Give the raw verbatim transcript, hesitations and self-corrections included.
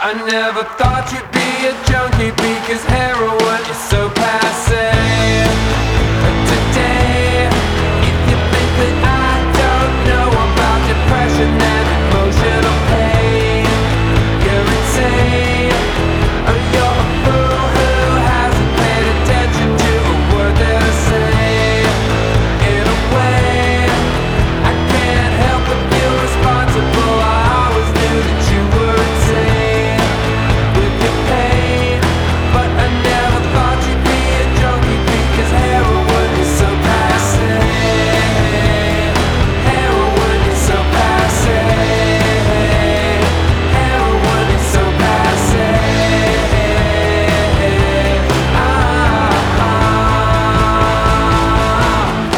I never thought you'd be a junkie because heroin is so passe.